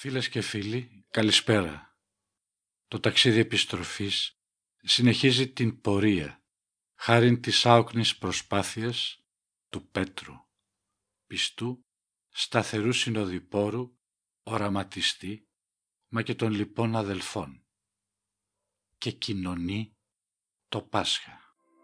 Φίλες και φίλοι, καλησπέρα. Το ταξίδι επιστροφής συνεχίζει την πορεία, χάριν της άοκνης προσπάθειας του Πέτρου, πιστού, σταθερού συνοδοιπόρου, οραματιστή, μα και των λοιπών αδελφών, και κοινωνεί το Πάσχα.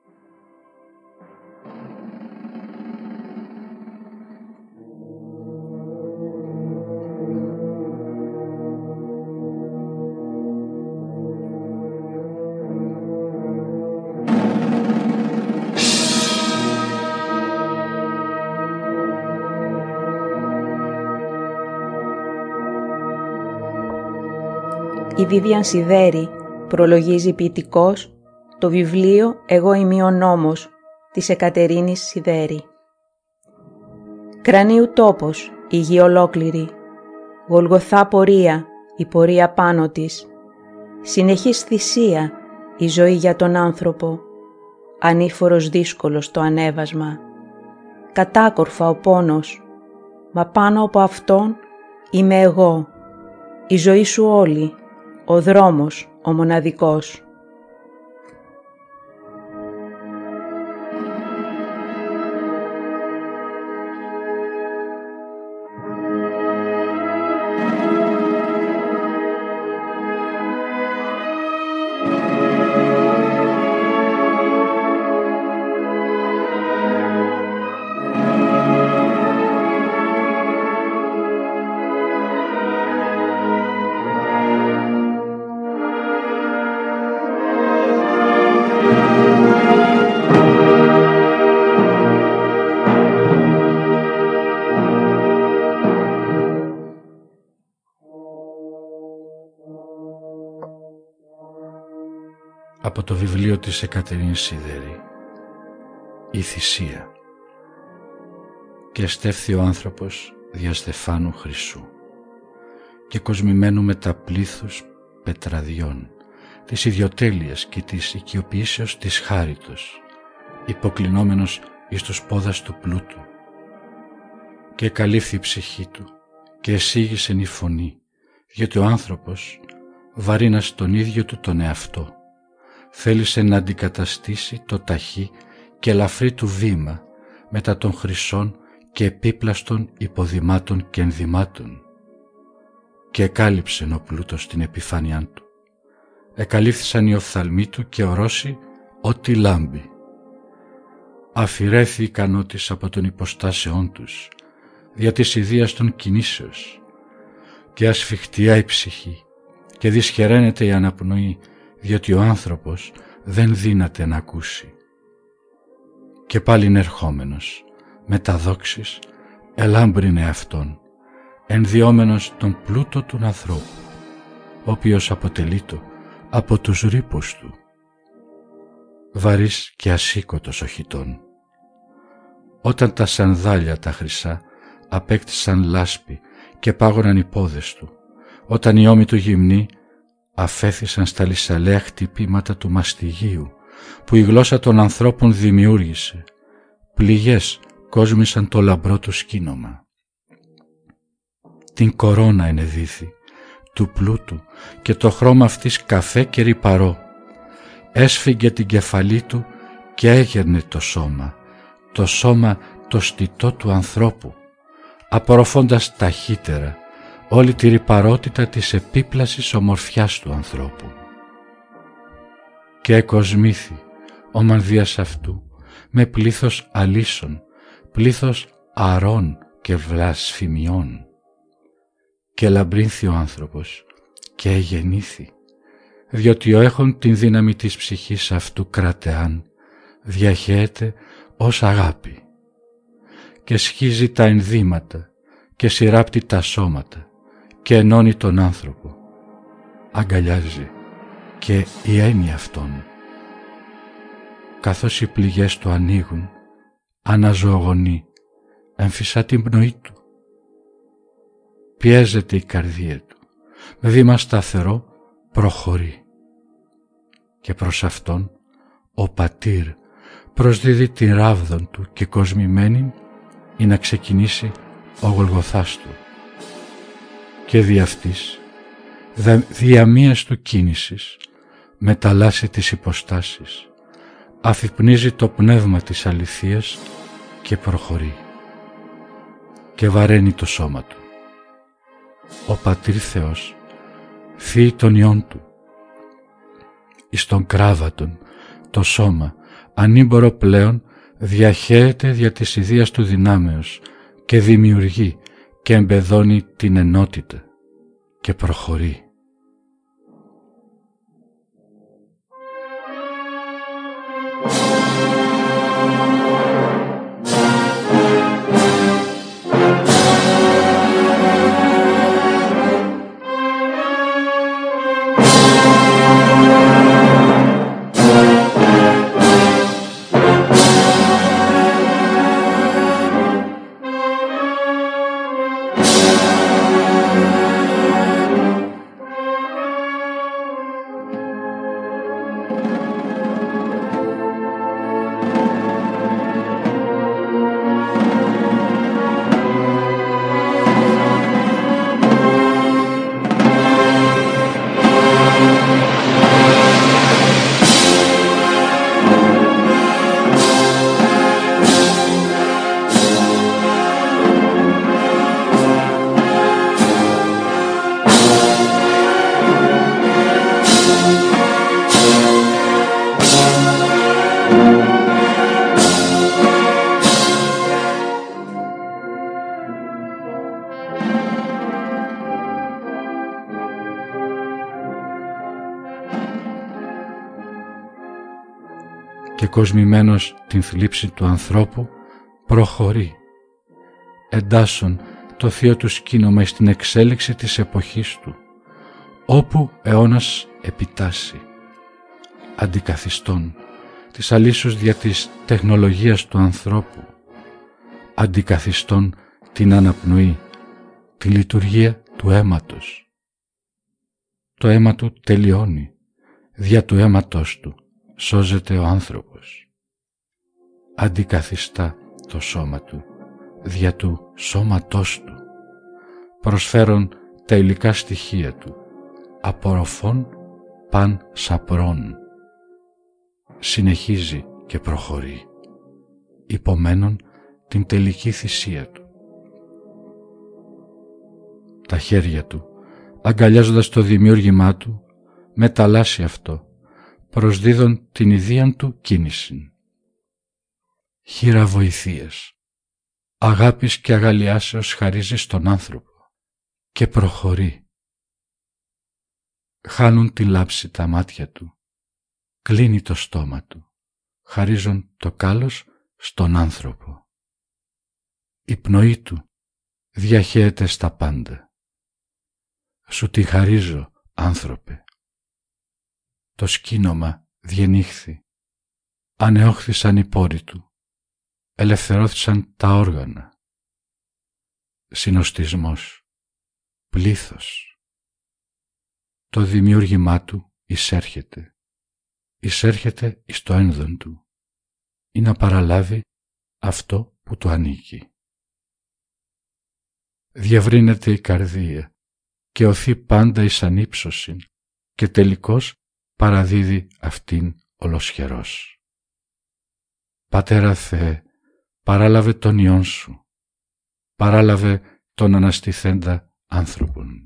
Η Βίβιαν Σιδέρη προλογίζει ποιητικός το βιβλίο «Εγώ είμαι ο νόμος» της Εκατερίνης Σιδέρη. Κρανίου τόπος, η γη ολόκληρη, Γολγοθά πορεία, η πορεία πάνω της, συνεχής θυσία, η ζωή για τον άνθρωπο, ανήφορος δύσκολος το ανέβασμα, κατάκορφα ο πόνος, μα πάνω από αυτόν είμαι εγώ, η ζωή σου όλη, ο δρόμος, ο μοναδικός. Από το βιβλίο της Εκατερίνης Σιδέρη, «Η θυσία». «Και στέφθη ο άνθρωπος δια στεφάνου χρυσού και κοσμημένου με τα πλήθους πετραδιών της ιδιοτέλειας και της οικειοποιήσεως της χάριτος, υποκλεινόμενος εις τους πόδας του πλούτου. Και καλύφθη η ψυχή του και εσύγησεν η φωνή, διότι ο άνθρωπος βαρύνας τον ίδιο του τον εαυτό, θέλησε να αντικαταστήσει το ταχύ και ελαφρύ του βήμα μετά των χρυσών και επίπλαστων υποδημάτων και ενδυμάτων. Και εκάλυψεν ο πλούτος την επιφάνειά του. Εκαλύφθησαν οι οφθαλμοί του και ορώσει ό,τι λάμπει. Αφηρέθη η ικανότης από των υποστάσεών τους, δια της ιδείας των κινήσεως, και ασφιχτιά η ψυχή, και δυσχεραίνεται η αναπνοή, διότι ο άνθρωπος δεν δύναται να ακούσει. Και πάλιν ερχόμενος, με τα δόξης, ελάμπρινε αυτόν, ενδιόμενος τον πλούτο του ανθρώπου, ο οποίος αποτελείτο από τους ρήπους του. Βαρύς και ασήκωτος ο χιτών. Όταν τα σανδάλια τα χρυσά απέκτησαν λάσπη και πάγωναν οι πόδες του, όταν οι ώμοι του γυμνοί αφέθησαν στα λυσαλέα χτυπήματα του μαστιγίου που η γλώσσα των ανθρώπων δημιούργησε, πληγές κόσμησαν το λαμπρό του σκήνομα. Την κορώνα ενεδίθη του πλούτου και το χρώμα αυτής καφέ και ρυπαρό, έσφιγγε την κεφαλή του και έγερνε το σώμα το στιτό του ανθρώπου, απορροφώντας ταχύτερα όλη τη ρυπαρότητα της επίπλασης ομορφιάς του ανθρώπου. Και εκοσμήθη ο μανδύας αυτού με πλήθος αλήσων, πλήθος αρών και βλασφημιών. Και λαμπρύνθη ο άνθρωπος και εγεννήθη, διότι ο έχων την δύναμη της ψυχής αυτού κρατεάν διαχέεται ως αγάπη, και σχίζει τα ενδύματα και συράπτει τα σώματα και ενώνει τον άνθρωπο, αγκαλιάζει και η έννοια αυτόν. Καθώς οι πληγές του ανοίγουν, αναζωογονεί, εμφυσά την πνοή του. Πιέζεται η καρδία του, με βήμα σταθερό προχωρεί. Και προς αυτόν ο πατήρ προσδίδει την ράβδον του και κοσμημένη ή να ξεκινήσει ο Γολγοθάς του. και δι' αυτής διαμίας του κίνησης μεταλλάσσει τις υποστάσεις, αφυπνίζει το πνεύμα της αληθείας και προχωρεί και βαραίνει το σώμα του. Ο Πατήρ Θεός φύει τον Υιόν του εις τον κράβατον το σώμα ανήμπορο πλέον διαχέεται δια της ιδείας του δυνάμεως και δημιουργεί και εμπεδώνει την ενότητα και προχωρεί. Και κοσμημένος την θλίψη του ανθρώπου προχωρεί, εντάσσον το θείο του σκήνομα στην εξέλιξη της εποχής του, όπου αιώνας επιτάσσει, αντικαθιστών της αλήσους δια της τεχνολογίας του ανθρώπου, αντικαθιστών την αναπνοή, τη λειτουργία του αίματος. Το αίμα του τελειώνει, δια του αίματος του σώζεται ο άνθρωπος. Αντικαθιστά το σώμα του, δια του σώματός του, προσφέρον τα υλικά στοιχεία του, απορροφών παν σαπρών. Συνεχίζει και προχωρεί, υπομένων την τελική θυσία του. Τα χέρια του, αγκαλιάζοντας το δημιούργημά του, μεταλλάσσει αυτό, προσδίδον την ιδίαν του κίνησιν. Χείρα βοηθείας, αγάπης και αγαλιάσεως χαρίζει στον άνθρωπο και προχωρεί. Χάνουν τη λάψη τα μάτια του, κλείνει το στόμα του, χαρίζουν το κάλος στον άνθρωπο. Η πνοή του διαχέεται στα πάντα. Σου τη χαρίζω, άνθρωπε. Το σκήνομα διενύχθη, ανεόχθησαν οι πόροι του, ελευθερώθησαν τα όργανα. Συνοστισμός, πλήθος. Το δημιούργημά του εισέρχεται εις το ένδον του, ή να παραλάβει αυτό που του ανήκει. Διευρύνεται η καρδία και οθεί πάντα εις ανύψωσιν και τελικώς παραδίδει αυτήν ολοσχερός. Πατέρα Θεέ, παράλαβε τον Υιόν σου, παράλαβε τον αναστηθέντα άνθρωπον.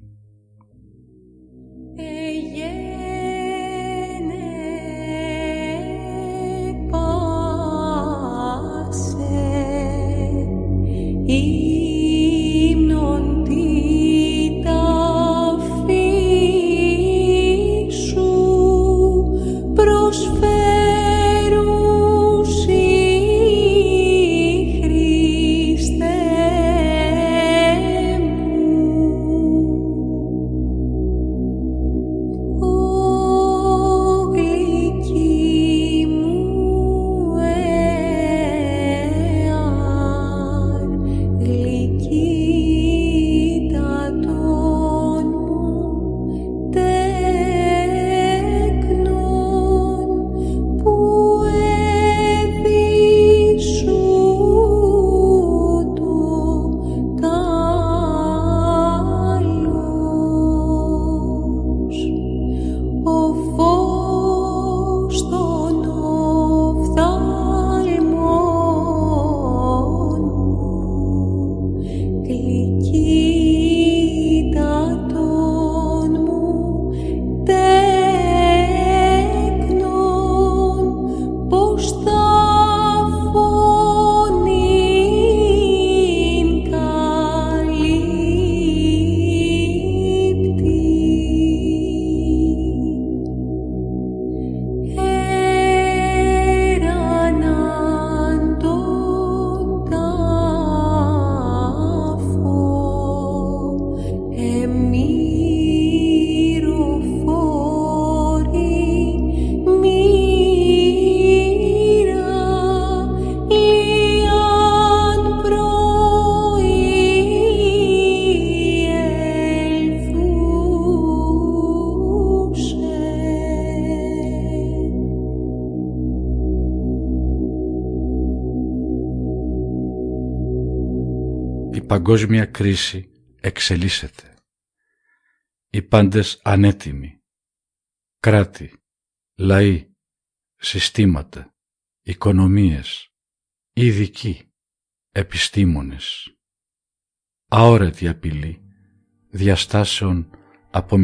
παγκόσμια κρίση εξελίσσεται. Οι πάντες ανέτοιμοι, κράτη, λαοί, συστήματα, οικονομίες, ειδικοί, επιστήμονες. Αόρετη απειλή διαστάσεων από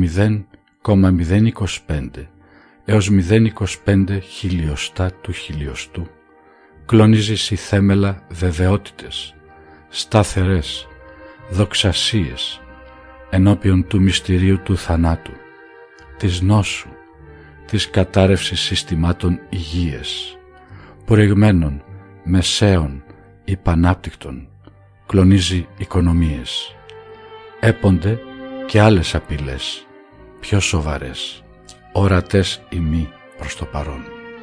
0,025 έως 0,25 χιλιοστά του χιλιοστού κλονίζει στη θέμελα βεβαιότητες, σταθερές, δοξασίες ενώπιον του μυστηρίου του θανάτου, της νόσου, της κατάρρευσης συστημάτων υγείας, προηγμένων, μεσαίων, υπανάπτυκτων, κλονίζει οικονομίες. Έπονται και άλλες απειλές, πιο σοβαρές, ορατές ή μη προς το παρόν.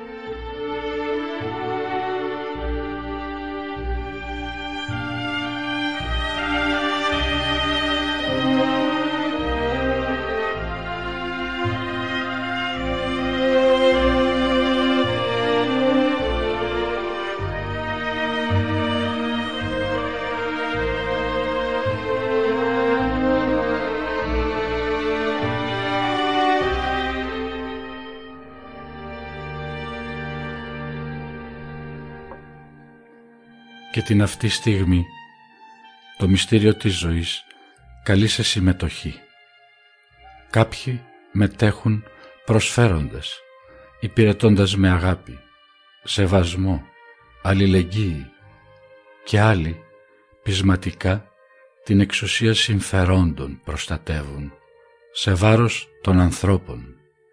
Και την αυτή στιγμή το μυστήριο της ζωής καλεί σε συμμετοχή. Κάποιοι μετέχουν προσφέροντας, υπηρετώντας με αγάπη, σεβασμό, αλληλεγγύη, και άλλοι πεισματικά την εξουσία συμφερόντων προστατεύουν σε βάρος των ανθρώπων.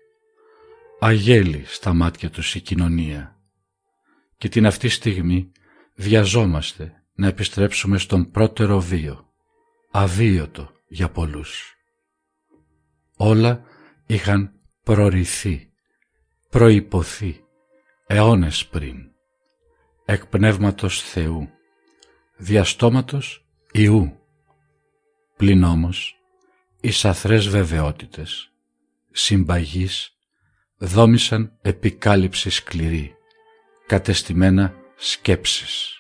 Αγέλη στα μάτια τους η κοινωνία, και την αυτή στιγμή βιαζόμαστε να επιστρέψουμε στον πρώτερο βίο, αβίωτο για πολλούς. Όλα είχαν προρηθεί, προϋποθεί αιώνες πριν, εκ πνεύματος Θεού, διαστόματος Ιού. Πλην όμως οι σαθρές βεβαιότητες, συμπαγείς, δόμησαν επικάλυψη σκληρή, κατεστημένα σκέψεις.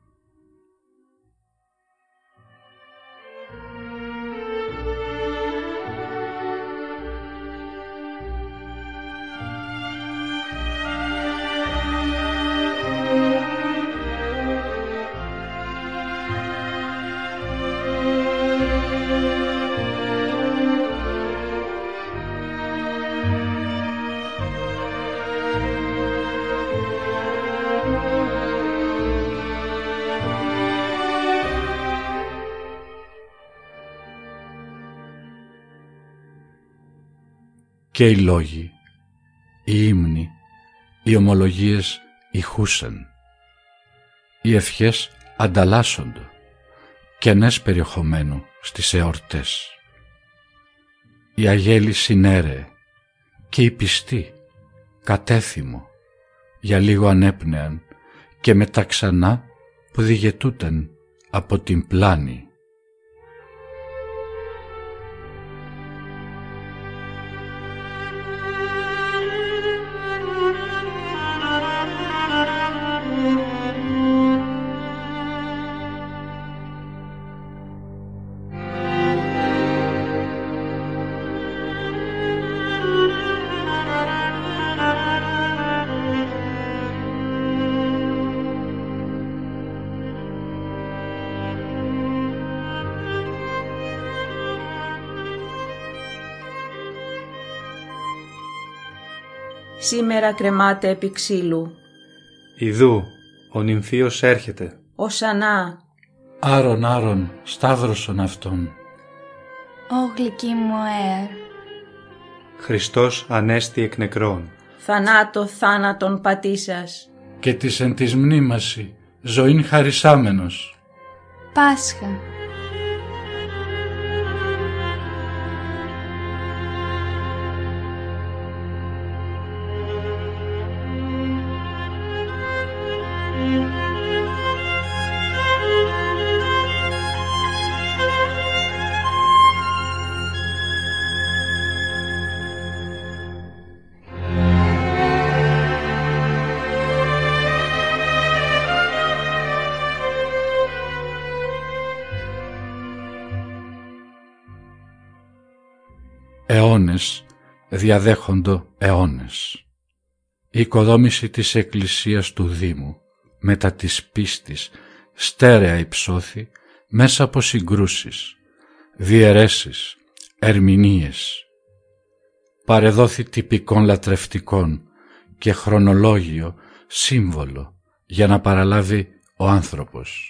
Και οι λόγοι, οι ύμνοι, οι ομολογίες ηχούσαν, οι ευχές ανταλλάσσονται, κενές περιεχομένου στις εορτές. Η αγέλη συνέρεε και οι πιστοί κατέθυμο για λίγο ανέπνεαν και μετά ξανά που διηγετούταν από την πλάνη. Σήμερα κρεμάται επί ξύλου. Ιδού, ο νυμφίος έρχεται. Ωσανά. Άρον, άρον, σταύρωσον αυτόν. Ω γλυκή μου αέρ. Χριστός ανέστη εκ νεκρών. Θανάτο θάνατον πατήσας. Και της εν της μνήμαση, ζωήν χαρισάμενος. Πάσχα. αιώνες διαδέχοντο αιώνες. Η οικοδόμηση της Εκκλησίας του Δήμου μετά της πίστης στέρεα υψώθη μέσα από συγκρούσεις, διαιρέσεις, ερμηνείες. Παρεδόθη τυπικών λατρευτικών και χρονολόγιο σύμβολο για να παραλάβει ο άνθρωπος.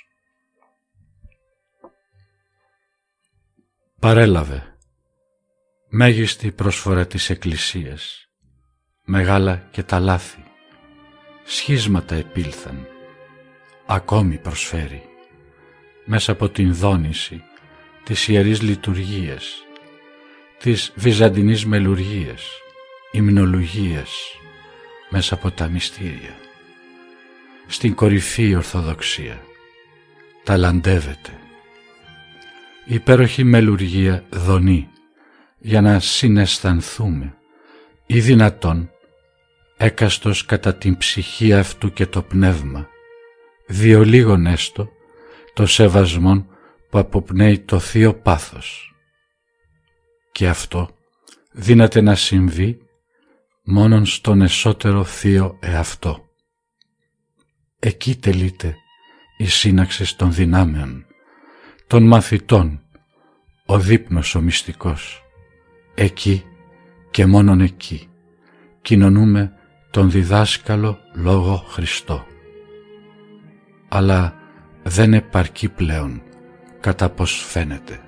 Παρέλαβε μέγιστη προσφορά της Εκκλησίας, μεγάλα και τα λάθη, σχίσματα επήλθαν, ακόμη προσφέρει, μέσα από την δόνηση της Ιερής Λειτουργίας, της Βυζαντινής Μελουργίας, υμνολογίας, μέσα από τα μυστήρια. Στην κορυφή η Ορθοδοξία ταλαντεύεται. Η υπέροχη μελουργία δονεί για να συναισθανθούμε ή δυνατόν έκαστος κατά την ψυχή αυτού και το πνεύμα, διολίγον έστω το σεβασμόν που αποπνέει το θείο πάθος. Και αυτό δύναται να συμβεί μόνον στον εσωτερό θείο εαυτό. Εκεί τελείται η σύναξη των δυνάμεων, των μαθητών, ο δείπνος ο μυστικός. Εκεί και μόνον εκεί κοινωνούμε τον διδάσκαλο Λόγο Χριστό. Αλλά δεν επαρκεί πλέον κατά πως φαίνεται.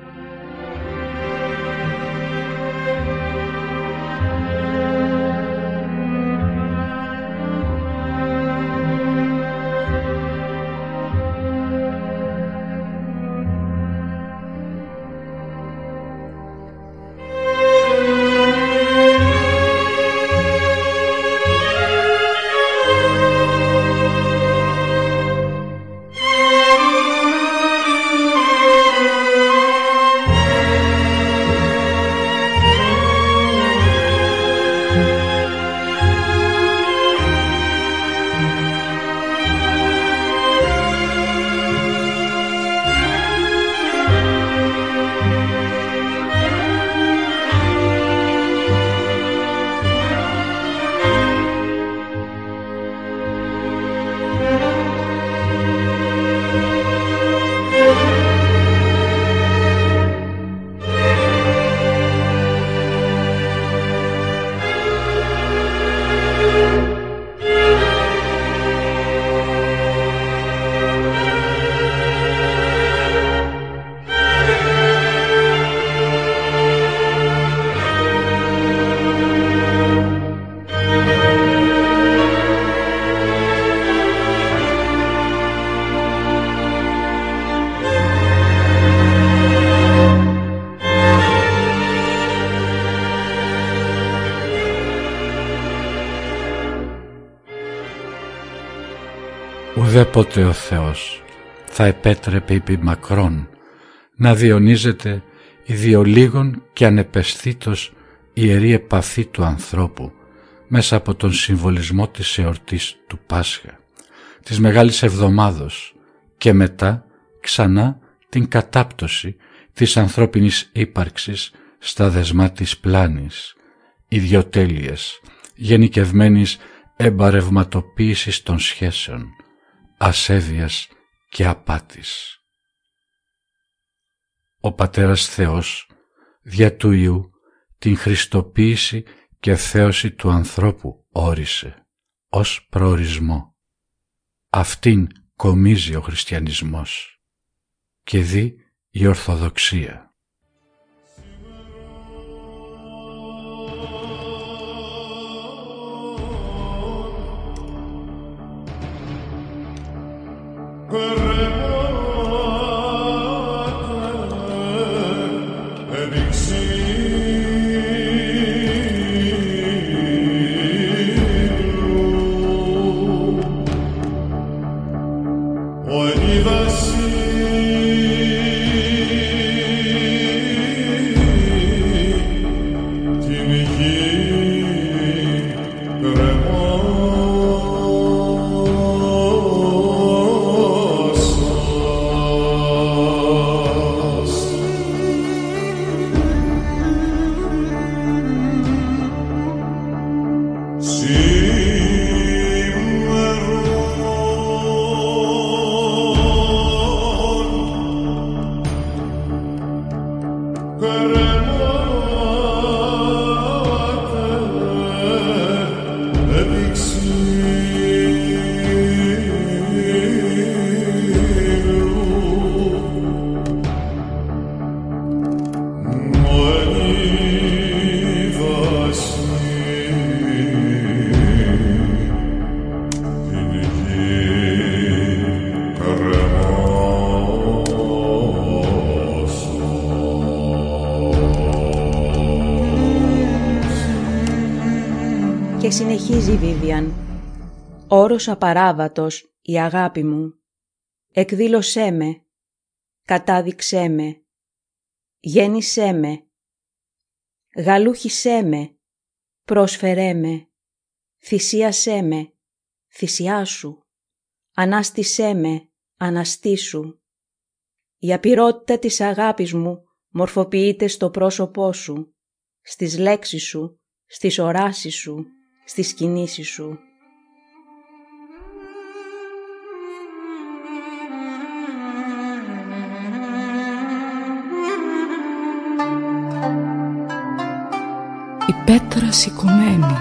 Ουδέποτε ο Θεός θα επέτρεπε επί μακρόν να διονύζεται η διολίγων και ανεπαισθήτως ιερή επαφή του ανθρώπου μέσα από τον συμβολισμό της εορτής του Πάσχα, της Μεγάλης Εβδομάδος και μετά ξανά την κατάπτωση της ανθρώπινης ύπαρξης στα δεσμά της πλάνης, ιδιοτέλειας, γενικευμένης εμπαρευματοποίησης των σχέσεων, ασέβειας και απάτης. Ο Πατέρας Θεός δια του Υιού την χριστοποίηση και θέωση του ανθρώπου όρισε ως προορισμό. Αυτήν κομίζει ο χριστιανισμός και δει η Ορθοδοξία. Oi, Και συνεχίζει η Βίβιαν. Όρος απαράβατος η αγάπη μου. Εκδήλωσέ με. Κατάδειξέ με. Γέννησέ με. Γαλούχησέ με. Πρόσφερέ με. Θυσίασέ με. Θυσιάσου. Ανάστησέ με. Αναστήσου. Η απειρότητα της αγάπης μου μορφοποιείται στο πρόσωπό σου, στις λέξεις σου, στις οράσεις σου, στις κινήσεις σου. Η πέτρα σηκωμένη.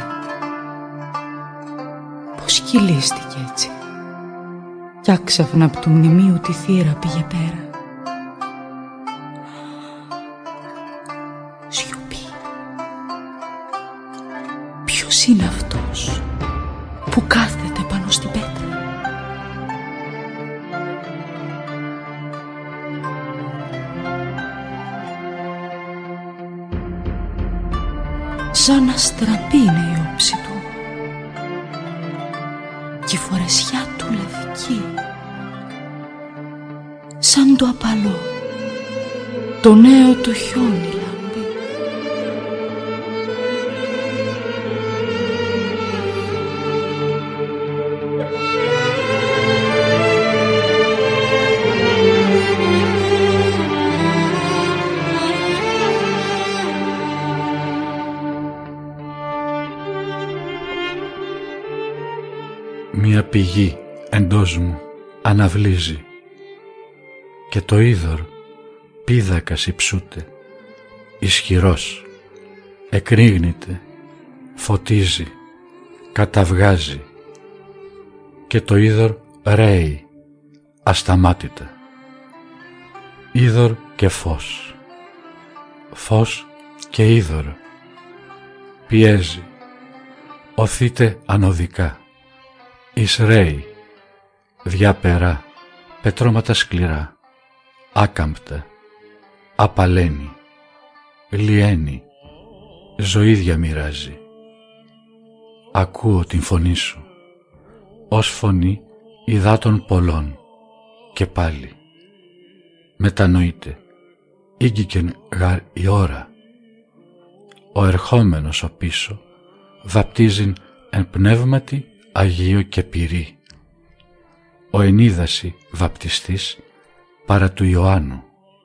Πώς κυλίστηκε έτσι. Κι άξαφνα απ' του μνημείου τη θύρα πήγε πέρα. Σιωπή. Ποιος είναι αυτός που κάθεται πάνω στην πέτρα? Σαν αστραπή είναι η όψη του και η φορεσιά του λευκή, σαν το απαλό, το νέο το χιόνι λάμπει. Μια πηγή εντός μου αναβλύζει και το είδωρ πίδακας υψούται, ισχυρός, εκρήγνεται, φωτίζει, καταβγάζει και το είδωρ ρέει ασταμάτητα. Είδωρ και φως, φως και είδωρ, πιέζει, οθείται ανωδικά, εισραίει, διαπερά, πετρώματα σκληρά, άκαμπτα, απαλαίνει, λιένει, ζωή διαμοιράζει. Ακούω την φωνή σου, ως φωνή υδάτων πολλών, και πάλι. Μετανοείται, ήγγικεν γαρ η ώρα. Ο ερχόμενος ο πίσω βαπτίζειν εν πνεύματι Αγίου και πυρή. Ο ενίδαση βαπτιστής παρά του Ιωάννου.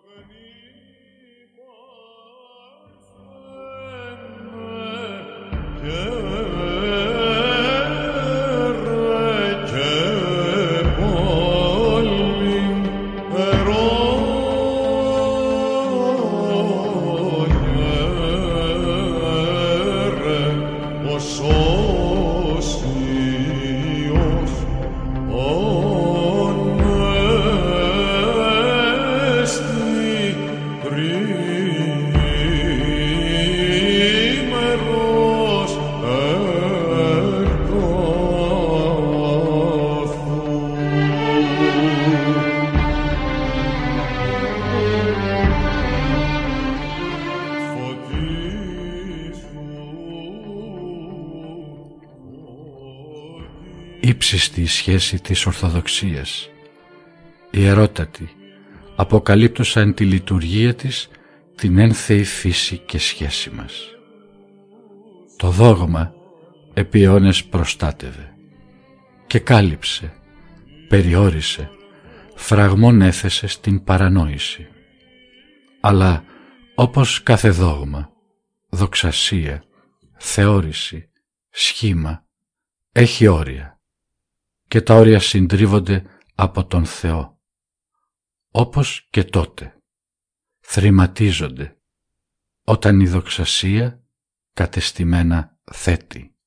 Ύψιστη η σχέση της Ορθοδοξίας, ιερότατη, αποκαλύπτουσα εν τη λειτουργία της την ένθεη φύση και σχέση μας. Το δόγμα επί αιώνες προστάτευε και κάλυψε, περιόρισε, φραγμόν έθεσε στην παρανόηση. Αλλά όπως κάθε δόγμα, δοξασία, θεώρηση, σχήμα, έχει όρια και τα όρια συντρίβονται από τον Θεό. Όπως και τότε θρηματίζονται όταν η δοξασία κατεστημένα θέτει.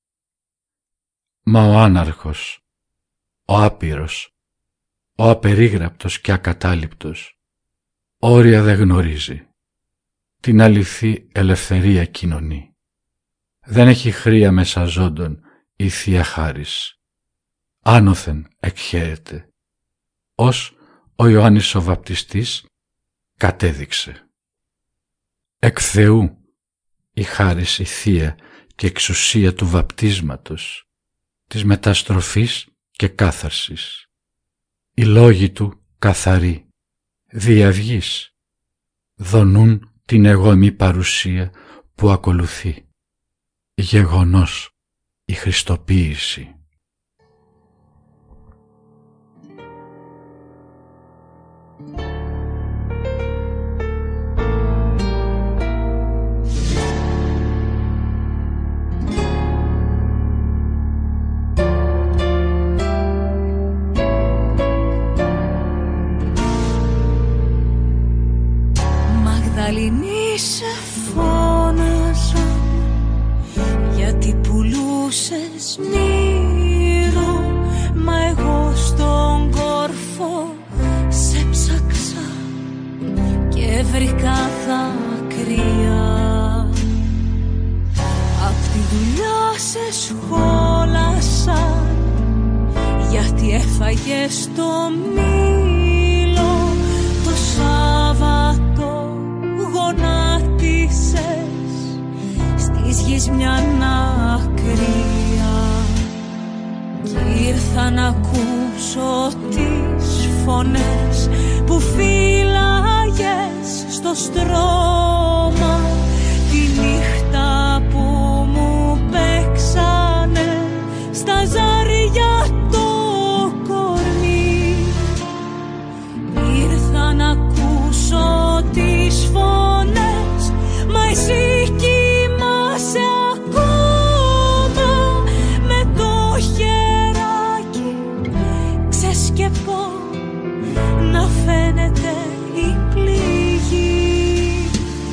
Μα ο άναρχος, ο άπειρος, ο απερίγραπτος και ακατάληπτος όρια δεν γνωρίζει. Την αληθή ελευθερία κοινωνεί. Δεν έχει χρία μέσα ζώντων η Θεία Χάρις. Άνωθεν εκχέεται, ως ο Ιωάννης ο Βαπτιστής κατέδειξε. Εκ Θεού η χάρις η Θεία και εξουσία του βαπτίσματος, της μεταστροφής και κάθαρσης. Οι λόγοι του καθαροί, διαυγής, δονούν την εγώμη παρουσία που ακολουθεί. Γεγονός, η Χριστοποίηση. Μαγδαληνή σε φώναζαν γιατί πουλούσες μύρο, μα εγώ στον κόρφο σε ψάξα και βρήκα δάκρυα. Απ' τη δουλειά σε σχόλασαν γιατί έφαγες το μήλο. Το Σάββατο γονάτισες στις γης μια ακραία κι ήρθα να ακούσω τις φωνές που φύλαγες στο στρώμα τη νύχτα που μου παίξανε στα ζάρια το κορμί. Ήρθα να ακούσω τις φωνές, μα εσύ κοιμάσαι ακόμα με το χεράκι ξεσκεπώ να φαίνεται η πληγή.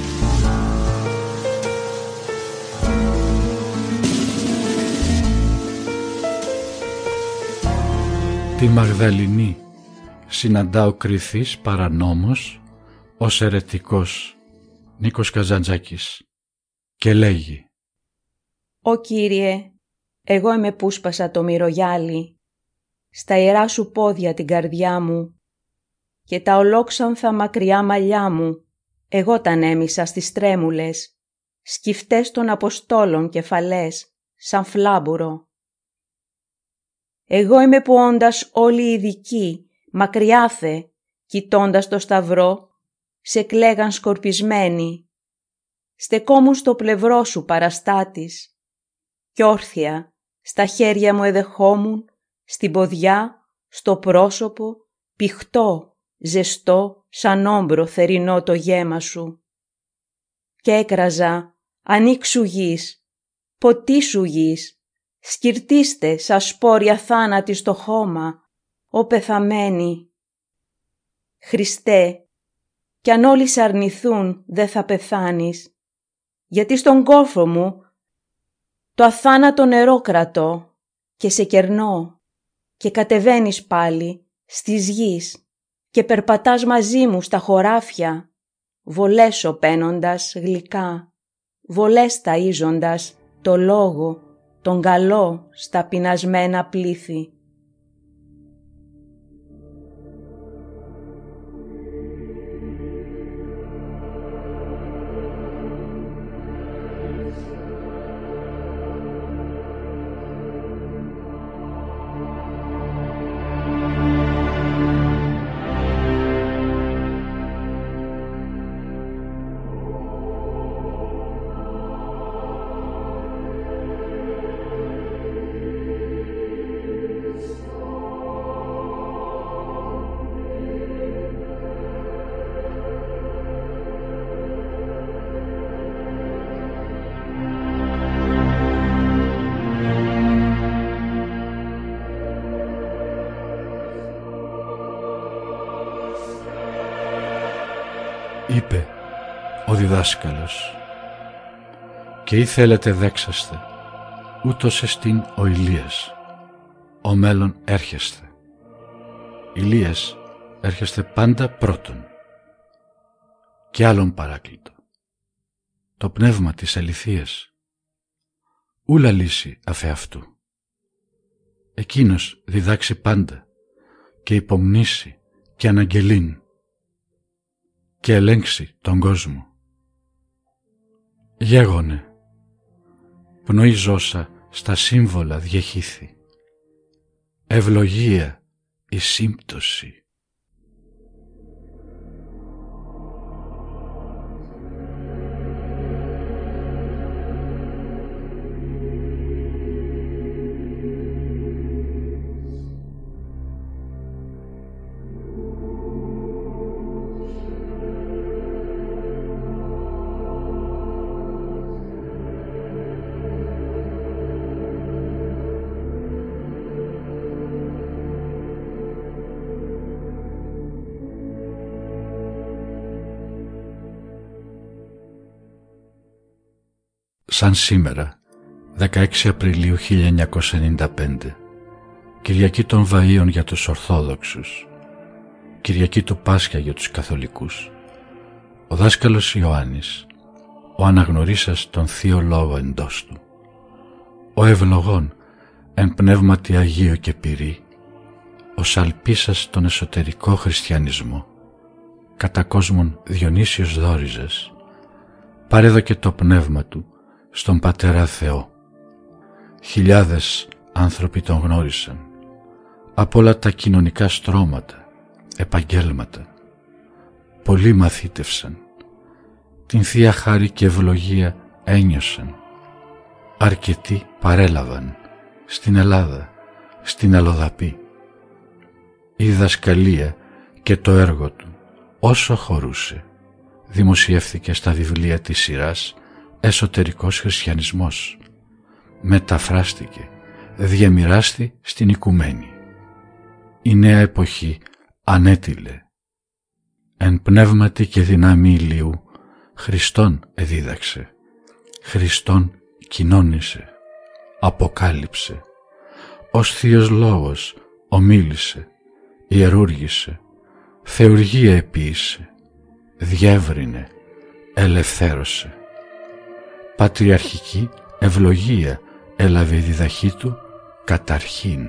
Τη Μαγδαληνή συναντά ο Κριθής παρανόμος ως αιρετικός Νίκος Καζαντζάκης και λέγει: «Ω Κύριε, εγώ είμαι που σπάσα το μυρογιάλι, στα ιερά σου πόδια την καρδιά μου και τα ολόξανθα μακριά μαλλιά μου, εγώ τα ανέμισα στις τρέμουλες, σκυφτές των Αποστόλων κεφαλές, σαν φλάμπουρο. Εγώ είμαι που όντας όλοι οι ειδικοί, μακριάθε, κοιτώντας το σταυρό, σε κλαίγαν σκορπισμένοι. Στεκόμουν στο πλευρό σου παραστάτης κι όρθια στα χέρια μου εδεχόμουν, στην ποδιά, στο πρόσωπο, πηχτό, ζεστό, σαν όμπρο θερινό το γέμα σου. Κι έκραζα, ανοίξου γης, ποτίσου γης, σκυρτίστε σαν σπόρια θάνατη στο χώμα, ω πεθαμένοι. Χριστέ, κι αν όλοι σ' αρνηθούν δε θα πεθάνεις, γιατί στον κόρφο μου το αθάνατο νερό κρατώ και σε κερνώ και κατεβαίνεις πάλι στις γης και περπατάς μαζί μου στα χωράφια, βολές σωπαίνοντας γλυκά, βολές ταΐζοντας το λόγο, τον καλό στα πεινασμένα πλήθη. Είπε ο διδάσκαλος, και ή θέλετε δέξαστε, ούτως εστίν ο Ηλίας, ο μέλλον έρχεστε. Ηλίας έρχεστε πάντα πρώτον. Και άλλον παράκλητο, το πνεύμα της αληθείας, ούλα λύσει αφεαυτού. Εκείνος διδάξει πάντα και υπομνήσει και αναγγελήν και ελέγξει τον κόσμο. Γέγονε, πνοή ζώσα στα σύμβολα διεχήθη. Ευλογία η σύμπτωση. Σαν σήμερα, 16 Απριλίου 1995, Κυριακή των Βαΐων για τους Ορθόδοξους, Κυριακή του Πάσχα για τους Καθολικούς, ο δάσκαλος Ιωάννης, ο αναγνωρίσας τον Θείο Λόγο εντός του, ο ευλογών εν πνεύματι Αγίο και πυρή, ο σαλπίσας τον εσωτερικό χριστιανισμό, κατά κόσμον Διονύσιος Δόριζας, παρέδωκε το πνεύμα του στον Πατέρα Θεό. Χιλιάδες άνθρωποι τον γνώρισαν, από όλα τα κοινωνικά στρώματα, επαγγέλματα. Πολλοί μαθήτευσαν, την Θεία Χάρη και ευλογία ένιωσαν. Αρκετοί παρέλαβαν στην Ελλάδα, στην Αλλοδαπή. Η διδασκαλία και το έργο του, όσο χωρούσε, δημοσιεύθηκε στα βιβλία της σειράς Εσωτερικός Χριστιανισμός. Μεταφράστηκε, διαμοιράστη στην οικουμένη. Η νέα εποχή ανέτειλε. Εν πνεύματι και δυνάμει ηλίου, Χριστόν εδίδαξε, Χριστόν κοινώνησε, αποκάλυψε, ως Θείος Λόγος ομίλησε, ιερούργησε, θεουργία επίησε, διεύρυνε, ελευθέρωσε. Πατριαρχική ευλογία έλαβε η διδαχή του καταρχήν.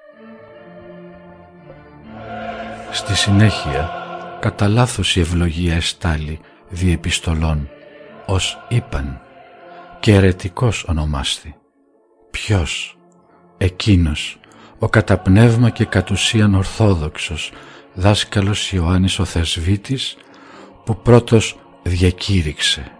Στη συνέχεια, κατά λάθος η ευλογία εστάλει δι' επιστολών, ως είπαν, και αιρετικός ονομάστη. Ποιος? Εκείνος, ο κατά πνεύμα και κατ' ουσίαν ορθόδοξος δάσκαλος Ιωάννης ο Θεσβήτης, που πρώτος διακήρυξε.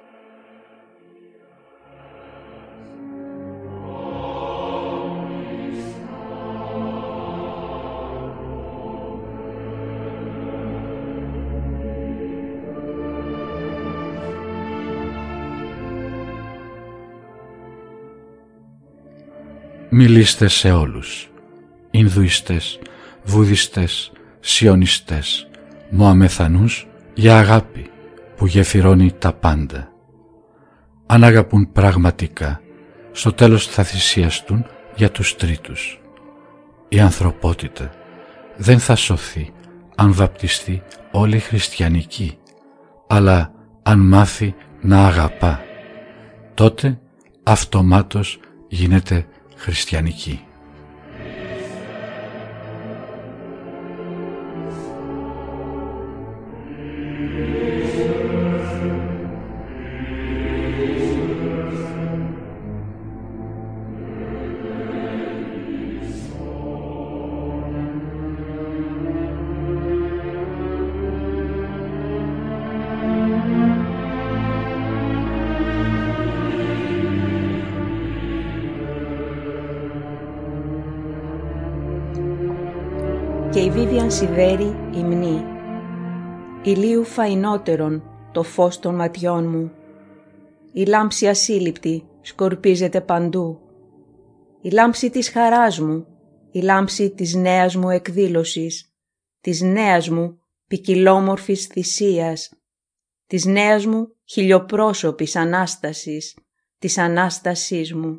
Μιλήστε σε όλους, Ινδουιστές, Βουδιστές, Σιωνιστές, Μωαμεθανούς, για αγάπη που γεφυρώνει τα πάντα. Αν αγαπούν πραγματικά, στο τέλος θα θυσιαστούν για τους τρίτους. Η ανθρωπότητα δεν θα σωθεί αν βαπτιστεί όλη χριστιανική, αλλά αν μάθει να αγαπά, τότε αυτομάτως γίνεται χριστιανική. Και η Βίβιαν σιδέρει υμνή. Ηλίου φαϊνότερον το φως των ματιών μου. Η λάμψη ασύλληπτη σκορπίζεται παντού. Η λάμψη της χαράς μου, η λάμψη της νέας μου εκδήλωσης, της νέας μου ποικιλόμορφης θυσίας, της νέας μου χιλιοπρόσωπης Ανάστασης, της Ανάστασής μου.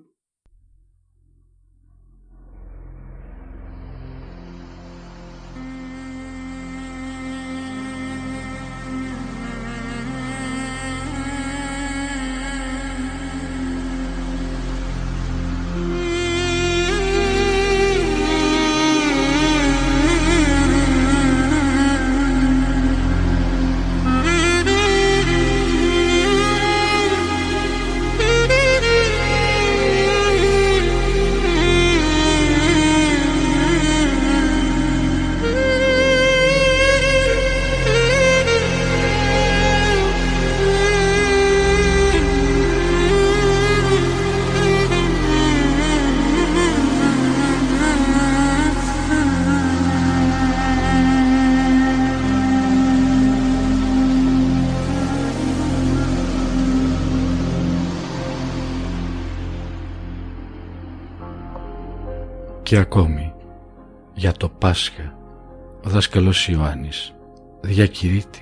Και ακόμη για το Πάσχα ο δάσκαλος Ιωάννης διακηρύττει: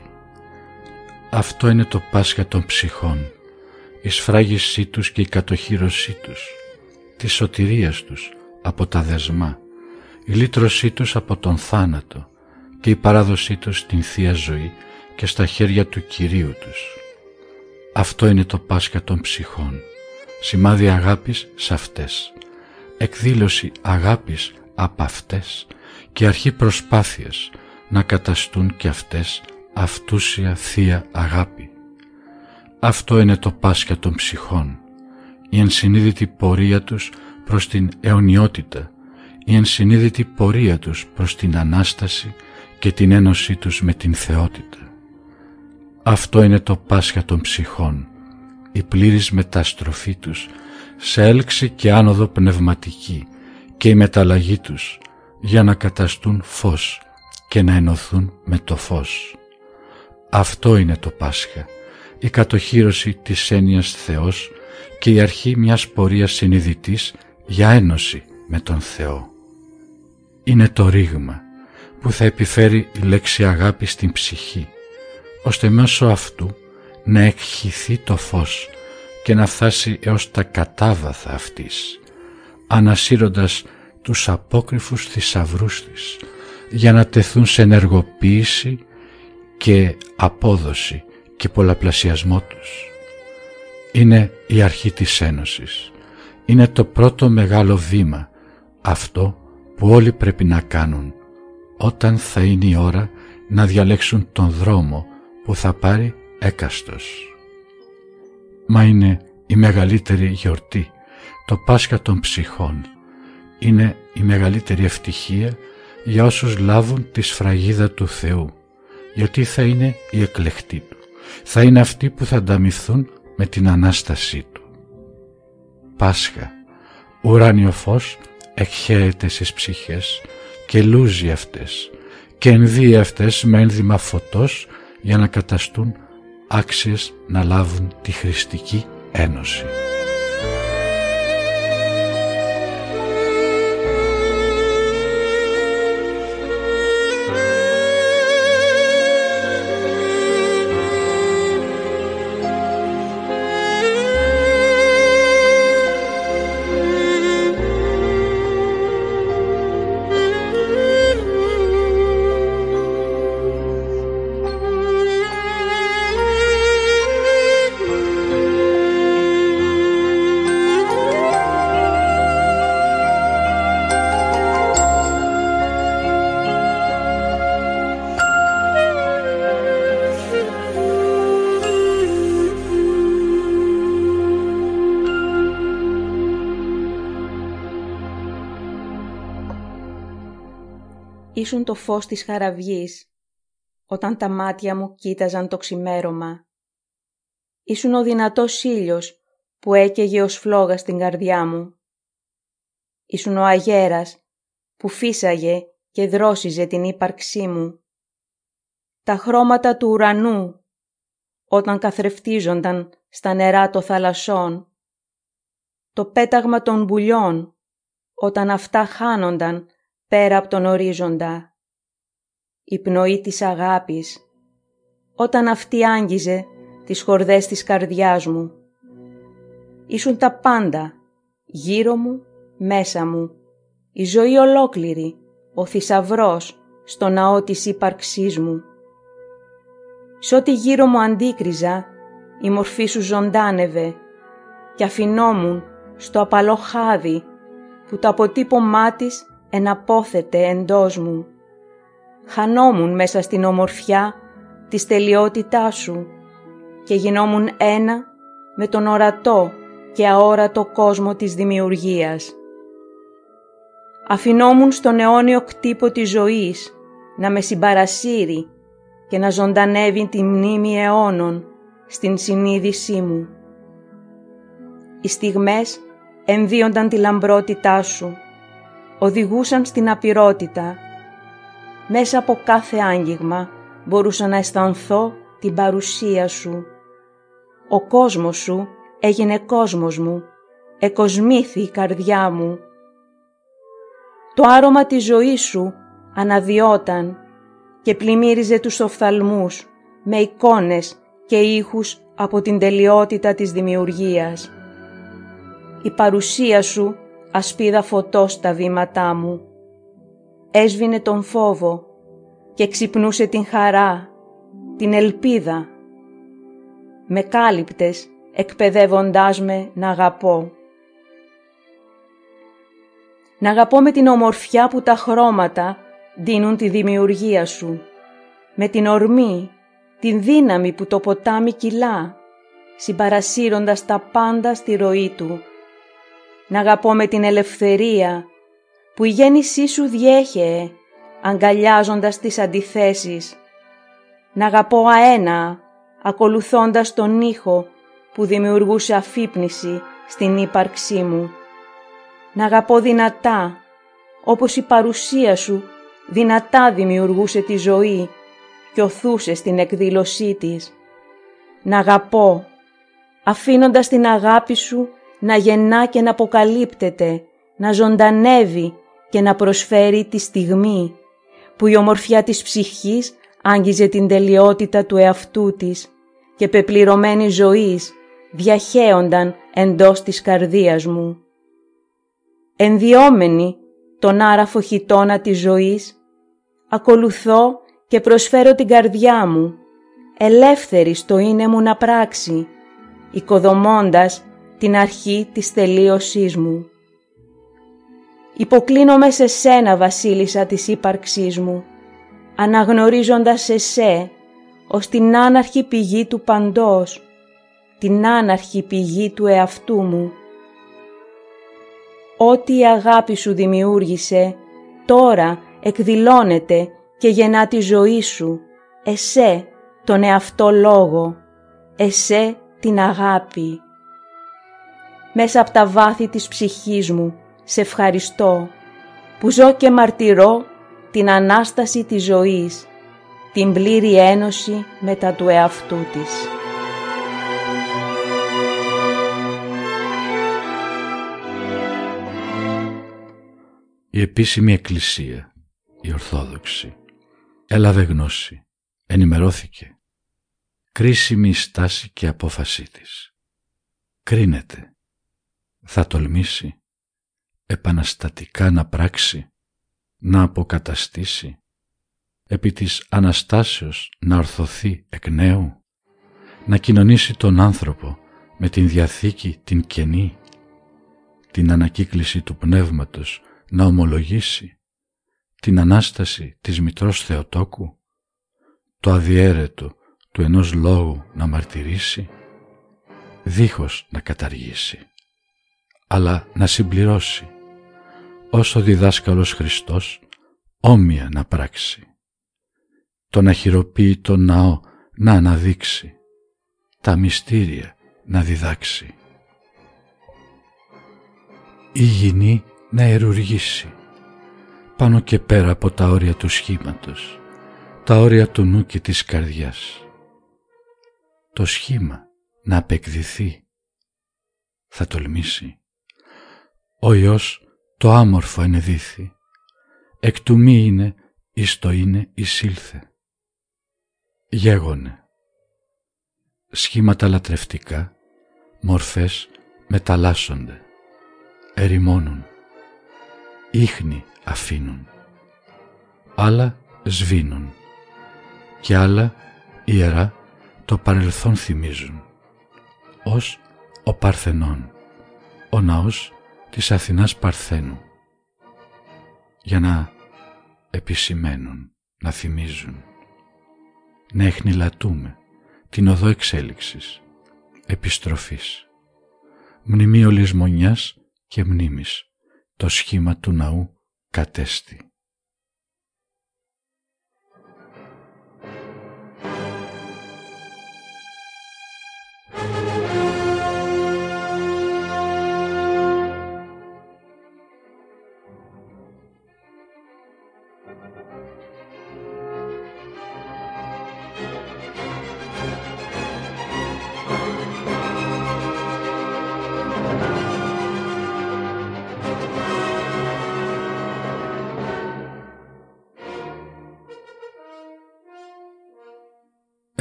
αυτό είναι το Πάσχα των ψυχών, η σφράγισή τους και η κατοχύρωσή τους, τη σωτηρίας τους από τα δεσμά, η λύτρωσή τους από τον θάνατο και η παράδοσή τους στην Θεία Ζωή και στα χέρια του Κυρίου τους. Αυτό είναι το Πάσχα των ψυχών, σημάδι αγάπης σε αυτές, εκδήλωση αγάπης από αυτές και αρχή προσπάθειας να καταστούν και αυτές αυτούσια Θεία Αγάπη. Αυτό είναι το Πάσχα των ψυχών, η ενσυνείδητη πορεία τους προς την αιωνιότητα, η ενσυνείδητη πορεία τους προς την Ανάσταση και την ένωσή τους με την θεότητα. Αυτό είναι το Πάσχα των ψυχών, η πλήρης μεταστροφή τους σε έλξη και άνοδο πνευματική και η μεταλλαγή τους για να καταστούν φως και να ενωθούν με το φως. Αυτό είναι το Πάσχα, η κατοχύρωση της έννοιας Θεός και η αρχή μιας πορείας συνειδητής για ένωση με τον Θεό. Είναι το ρήγμα που θα επιφέρει η λέξη αγάπη στην ψυχή, ώστε μέσω αυτού να εκχυθεί το φως και να φτάσει έως τα κατάβαθα αυτής, ανασύροντας τους απόκρυφους θησαυρούς της, για να τεθούν σε ενεργοποίηση και απόδοση και πολλαπλασιασμό τους. Είναι η αρχή της ένωσης. Είναι το πρώτο μεγάλο βήμα, αυτό που όλοι πρέπει να κάνουν όταν θα είναι η ώρα να διαλέξουν τον δρόμο που θα πάρει έκαστος. Μα είναι η μεγαλύτερη γιορτή, το Πάσχα των ψυχών. Είναι η μεγαλύτερη ευτυχία για όσους λάβουν τη σφραγίδα του Θεού, γιατί θα είναι οι εκλεκτοί του, θα είναι αυτοί που θα ανταμοιφθούν με την Ανάστασή του. Πάσχα, ουράνιο φως εκχέεται στις ψυχές και λούζει αυτές και ενδύει αυτές με ένδυμα φωτός για να καταστούν άξιες να λάβουν τη Χριστική Ένωση. Ήσουν το φως της χαραυγής, όταν τα μάτια μου κοίταζαν το ξημέρωμα. Ήσουν ο δυνατός ήλιος που έκαιγε ως φλόγα στην καρδιά μου. Ήσουν ο αγέρας που φύσαγε και δρόσιζε την ύπαρξή μου. Τα χρώματα του ουρανού, όταν καθρεφτίζονταν στα νερά των θαλασσών. Το πέταγμα των μπουλιών, όταν αυτά χάνονταν πέρα από τον ορίζοντα. Η πνοή της αγάπης, όταν αυτή άγγιζε τις χορδές της καρδιάς μου. Ήσουν τα πάντα, γύρω μου, μέσα μου, η ζωή ολόκληρη, ο θησαυρός στο ναό της ύπαρξής μου. Σ' ό,τι γύρω μου αντίκριζα, η μορφή σου ζωντάνευε και αφινόμουν στο απαλό χάδι που το αποτύπωμά της εναπόθεται εντός μου. Χανόμουν μέσα στην ομορφιά της τελειότητάς σου και γινόμουν ένα με τον ορατό και αόρατο κόσμο της δημιουργίας. Αφινόμουν στον αιώνιο κτύπο της ζωής να με συμπαρασύρει και να ζωντανεύει τη μνήμη αιώνων στην συνείδησή μου. Οι στιγμές ενδύονταν τη λαμπρότητά σου, οδηγούσαν στην απειρότητα. Μέσα από κάθε άγγιγμα μπορούσα να αισθανθώ την παρουσία σου. Ο κόσμος σου έγινε κόσμος μου, εκοσμήθη η καρδιά μου. Το άρωμα της ζωής σου αναδιόταν και πλημμύριζε τους οφθαλμούς με εικόνες και ήχους από την τελειότητα της δημιουργίας. Η παρουσία σου ασπίδα φωτός στα βήματά μου. Έσβηνε τον φόβο και ξυπνούσε την χαρά, την ελπίδα. Με κάλυπτες εκπαιδεύοντάς με να αγαπώ. Να αγαπώ με την ομορφιά που τα χρώματα δίνουν τη δημιουργία σου, με την ορμή, την δύναμη που το ποτάμι κυλά, συμπαρασύροντας τα πάντα στη ροή του. Να αγαπώ με την ελευθερία που η γέννησή σου διέχεε, αγκαλιάζοντας τις αντιθέσεις. Να αγαπώ αένα, ακολουθώντας τον ήχο που δημιουργούσε αφύπνιση στην ύπαρξή μου. Να αγαπώ δυνατά, όπως η παρουσία σου δυνατά δημιουργούσε τη ζωή και οθούσε στην εκδήλωσή της. Να αγαπώ, αφήνοντας την αγάπη σου να γεννά και να αποκαλύπτεται, να ζωντανεύει και να προσφέρει τη στιγμή που η ομορφιά της ψυχής άγγιζε την τελειότητα του εαυτού της και πεπληρωμένη ζωής διαχέονταν εντός της καρδίας μου. Ενδιόμενη τον άραφο χιτώνα της ζωής, ακολουθώ και προσφέρω την καρδιά μου, ελεύθερη στο είναι μου να πράξει, οικοδομώντας την αρχή της τελείωσής μου. Υποκλίνομαι σε σένα, βασίλισσα της ύπαρξής μου, αναγνωρίζοντας εσέ ως την άναρχη πηγή του παντός, την άναρχη πηγή του εαυτού μου. Ό,τι η αγάπη σου δημιούργησε, τώρα εκδηλώνεται και γεννά τη ζωή σου, εσέ τον εαυτό λόγο, εσέ την αγάπη. Μέσα από τα βάθη της ψυχής μου σε ευχαριστώ που ζω και μαρτυρώ την Ανάσταση της ζωής, την πλήρη ένωση μετά του εαυτού της. Η επίσημη εκκλησία, η Ορθόδοξη, έλαβε γνώση, ενημερώθηκε. Κρίσιμη η στάση και απόφασή της. Κρίνεται. Θα τολμήσει επαναστατικά να πράξει, να αποκαταστήσει, επί της Αναστάσεως να ορθωθεί εκ νέου, να κοινωνήσει τον άνθρωπο με την Διαθήκη την καινή, την ανακύκληση του πνεύματος να ομολογήσει, την Ανάσταση της Μητρός Θεοτόκου, το αδιέρετο του ενός λόγου να μαρτυρήσει, δίχως να καταργήσει, αλλά να συμπληρώσει, ως ο διδάσκαλος Χριστός όμοια να πράξει, τον αχυροποίητο ναό να αναδείξει, τα μυστήρια να διδάξει. Η γυνή να ερουργήσει, πάνω και πέρα από τα όρια του σχήματος, τα όρια του νου και της καρδιάς. Το σχήμα να απεκδηθεί, θα τολμήσει. Ο Υιός το άμορφο ενεδύθη, εκ του μη είναι εις το είναι εισήλθε. Γέγονε. Σχήματα λατρευτικά, μορφές μεταλλάσσονται, ερημώνουν, ίχνη αφήνουν, άλλα σβήνουν και άλλα ιερά το παρελθόν θυμίζουν, ως ο Παρθενών, ο ναός της Αθηνάς Παρθένου, για να επισημαίνουν, να θυμίζουν, να εχνηλατούμε την οδό εξέλιξης, επιστροφής, μνημείο λησμονιάς και μνήμης, το σχήμα του ναού κατέστη.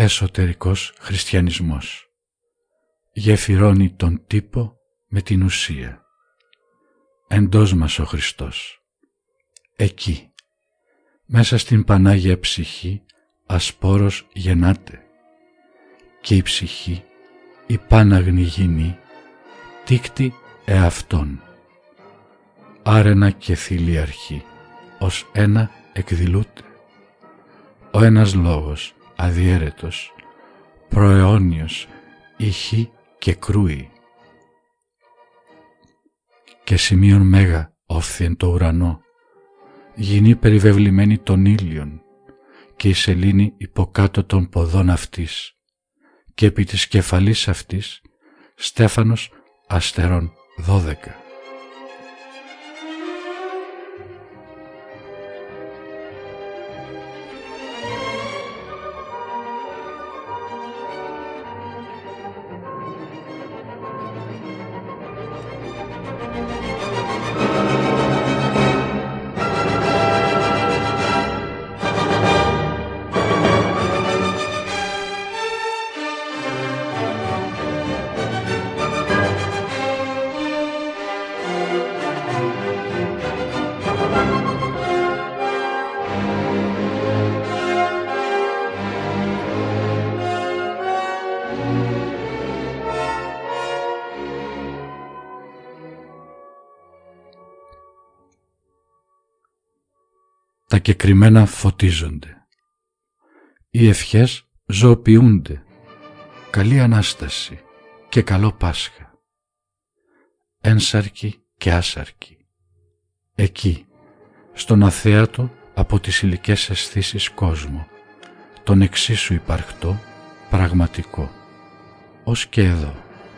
εσωτερικός χριστιανισμός. Γεφυρώνει τον τύπο με την ουσία. Εντός μας ο Χριστός. Εκεί, μέσα στην Πανάγια ψυχή, ασπόρος γεννάται. Και η ψυχή, η πάναγνη γυνή, τίκτη εαυτόν. Άρενα και θηλή αρχή, ως ένα εκδηλούται. Ο ένας λόγος, αδιέρετος, προαιώνιος, ηχή και κρούει. Και σημείων μέγα όφθη εν το ουρανό, γυνή περιβεβλημένη των ήλιων, και η σελήνη υποκάτω των ποδών αυτής, και επί της κεφαλής αυτής στέφανος αστερών 12. Τα κεκριμένα φωτίζονται. Οι ευχές ζωοποιούνται. Καλή Ανάσταση και καλό Πάσχα. Ένσαρκη και άσαρκη. Εκεί, στον αθέατο από τις υλικές αισθήσεις κόσμο, τον εξίσου υπαρκτό, πραγματικό, ως και εδώ,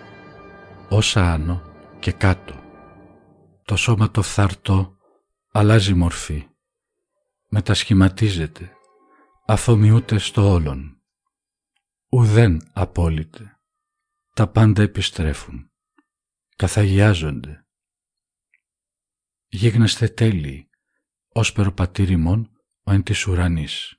όσα άνω και κάτω. Το σώμα το φθαρτό αλλάζει μορφή, μετασχηματίζεται, αφομοιούται στο όλον. Ουδέν απόλυτε, τα πάντα επιστρέφουν, καθαγιάζονται. Γίγνεστε τέλειοι, όσπερο πατήρ ημών ο εν της ουρανής.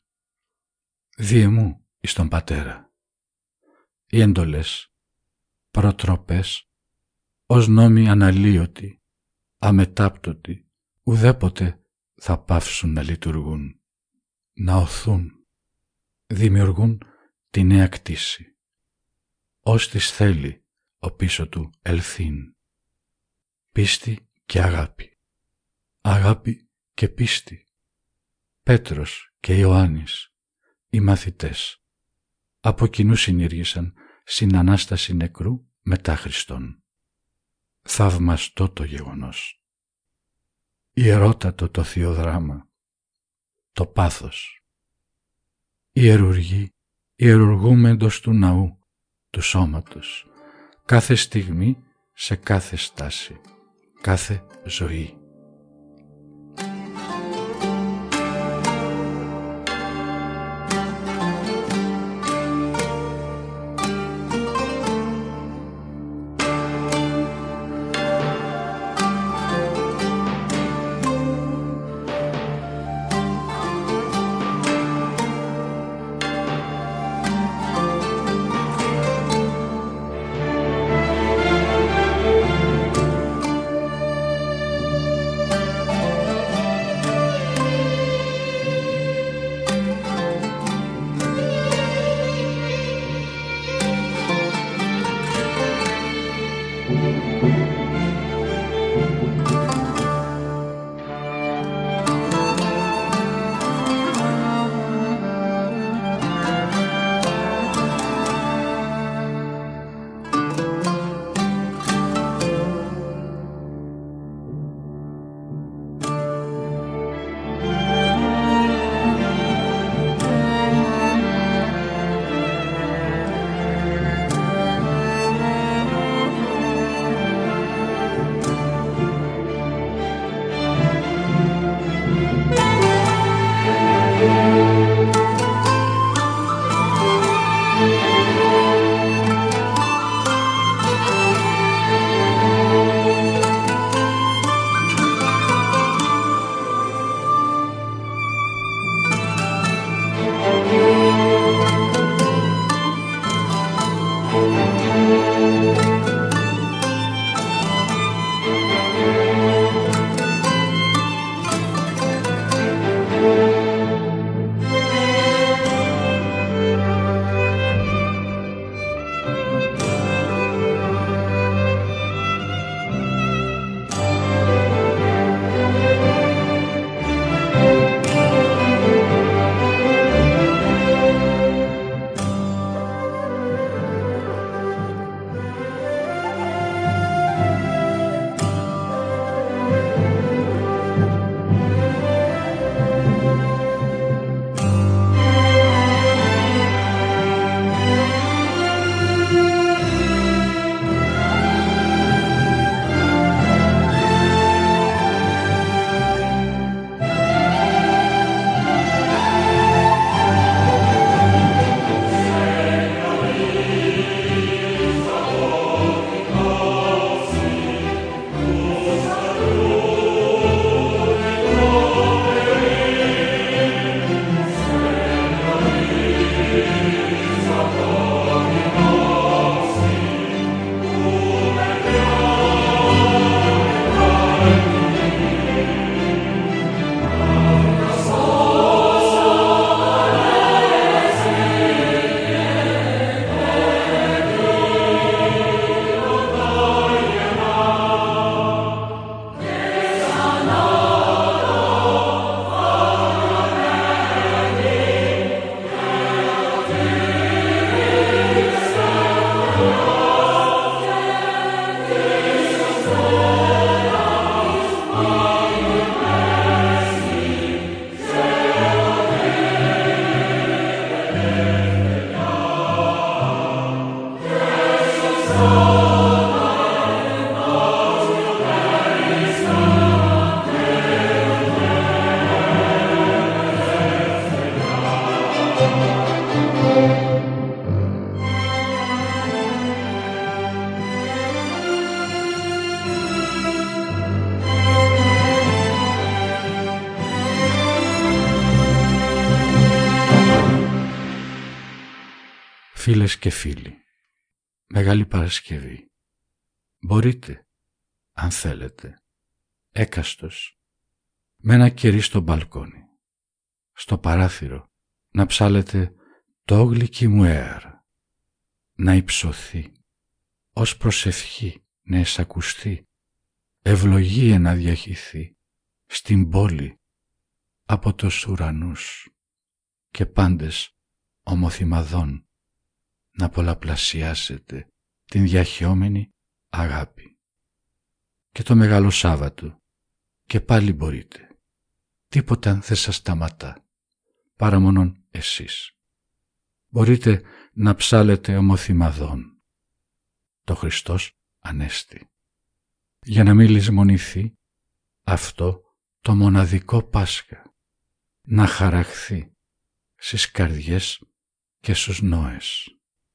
Διεμού εις τον Πατέρα. Οι εντολές, προτροπές, ως νόμοι αναλύωτοι, αμετάπτωτοι, ουδέποτε θα πάυσουν να λειτουργούν, να οθούν, δημιουργούν τη νέα κτήση. Ως της θέλει ο πίσω του ελθύν. Πίστη και αγάπη. Αγάπη και πίστη. Πέτρος και Ιωάννης, οι μαθητές, από κοινού συνήργησαν στην Ανάσταση νεκρού μετά Χριστόν. Θαυμαστό το γεγονός. Ιερότατο το θείο δράμα. Το πάθος. Ιερουργοί, ιερουργούμε εντός του ναού, του σώματος, κάθε στιγμή, σε κάθε στάση, κάθε ζωή. Φίλες και φίλοι, Μεγάλη Παρασκευή. Μπορείτε, αν θέλετε, έκαστος, με ένα κερί στο μπαλκόνι, στο παράθυρο, να ψάλετε το «Γλυκί μου έαρ», να υψωθεί, ως προσευχή να εισακουστεί, ευλογία να διαχυθεί στην πόλη από τους ουρανούς και πάντες ομοθυμαδών να πολλαπλασιάσετε την διαχυόμενη αγάπη. Και το Μεγάλο Σάββατο και πάλι μπορείτε. Τίποτα δεν σας σταματά, παρά μόνον εσείς. Μπορείτε να ψάλετε ομοθυμαδών το Χριστός Ανέστη, για να μην λησμονηθεί αυτό το μοναδικό Πάσχα, να χαραχθεί στις καρδιές και στους νόες.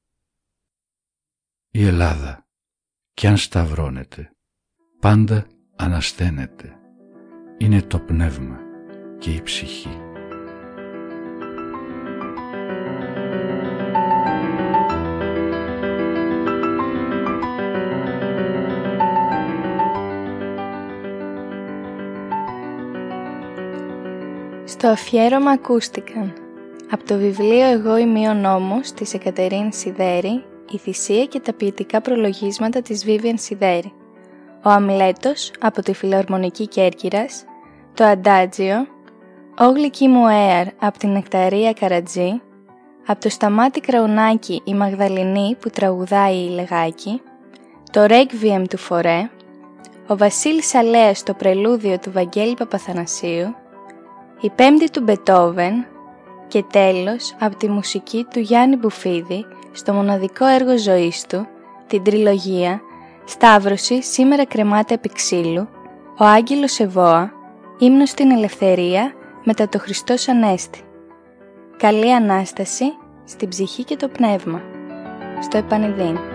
Η Ελλάδα, κι αν σταυρώνεται, πάντα ανασταίνεται. Είναι το πνεύμα και η ψυχή. Στο αφιέρωμα ακούστηκαν από το βιβλίο «Εγώ είμαι ο νόμος» της Εκατερίνης Σιδέρη, η θυσία και τα ποιητικά προλογίσματα της Βίβιαν Σιδέρη, ο Αμλέτος από τη Φιλαρμονική Κέρκυρας, το Αντάτζιο, «Ο γλυκί μου έαρ» από την Νεκταρία Καρατζή, από το Σταμάτη Κραουνάκη η Μαγδαληνή που τραγουδάει η Λεγάκη, το Ρέκβιεμ του Φορέ, ο Βασίλης Αλέας στο πρελούδιο του Βαγγέλη Παπαθανασίου, η Πέμπτη του Μπετόβεν και τέλος από τη μουσική του Γιάννη Μπουφίδη στο μοναδικό έργο ζωής του, την τριλογία «Σταύρωση σήμερα κρεμάται επί ξύλου», «Ο Άγγελος Εβώα», «Ύμνος στην Ελευθερία» μετά το Χριστός Ανέστη. Καλή Ανάσταση στην ψυχή και το πνεύμα. Στο επανειδήν.